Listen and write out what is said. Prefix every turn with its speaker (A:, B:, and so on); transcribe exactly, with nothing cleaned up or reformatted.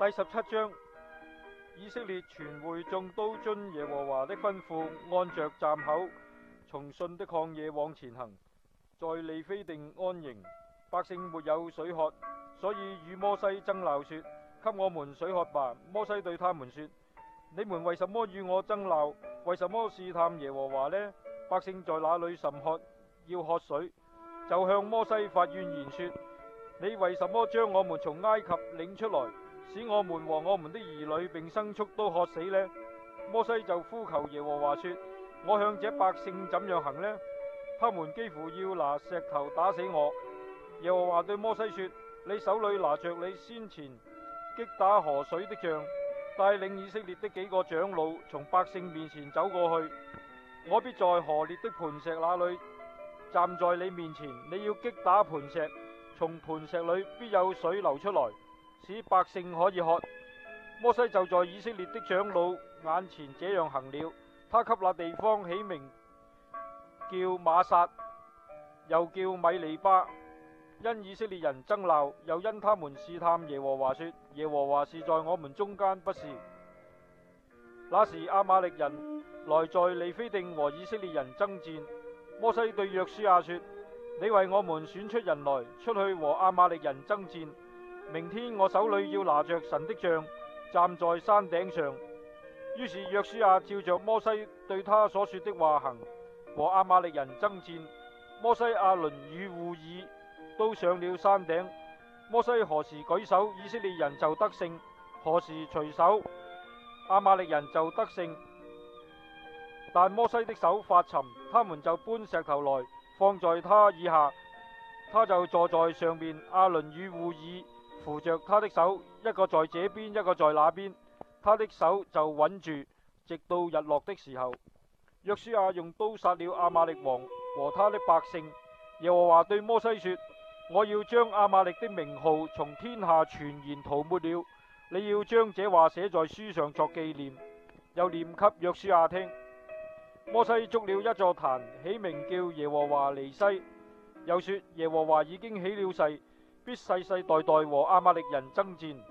A: 第十七章，以色列全會眾都遵耶和華的吩咐，按着站口從汛的曠野往前行，在利非定安營。百姓沒有水喝，所以與摩西爭鬧說：給我們水喝吧。摩西對他們說：你們為什麼與我爭鬧？為什麼試探耶和華呢？百姓在那裏甚渴，要喝水，就向摩西發怨言說：你為什麼將我們從埃及領出來，使我們和我們的兒女並牲畜都渴死呢？摩西就呼求耶和華說：我向這百姓怎樣行呢？他們幾乎要拿石頭打死我。耶和華對摩西說：你手裏拿着你先前擊打河水的杖，帶領以色列的幾個長老從百姓面前走過去。我必在河烈的磐石那裏站在你面前，你要擊打磐石，從磐石裏必有水流出來，使百姓可以喝。摩西就在以色列的長老眼前這樣行了。他給那地方起名叫瑪撒，又叫米利巴，因以色列人爭鬧，又因他們試探耶和華，說：耶和華是在我們中間，不是？那時亞瑪力人來在利非定和以色列人爭戰。摩西對約書亞說：你為我們選出人來，出去和亞瑪力人爭戰。明天我手裏要拿着神的杖，站在山頂上。於是約書亞照着摩西對他所說的話行，和亞瑪力人爭戰。摩西、亞倫與戶珥都上了山頂。摩西何時舉手，以色列人就得勝；何時隨手，亞瑪力人就得勝。但摩西的手發沉，他們就搬石頭來放在他以下，他就坐在上面。亞倫與戶珥扶着他的手，一個在這邊，一個在那邊，他的手就穩住，直到日落的時候。約書亞用刀殺了亞瑪力王和他的百姓。耶和華對摩西說：我要將亞瑪力的名號從天下全然塗抹了，你要將這話寫在書上作紀念，又念給約書亞聽。摩西築了一座壇，起名叫耶和華尼西，又說：耶和華已經起了誓，必世世代代和亞瑪力人爭戰。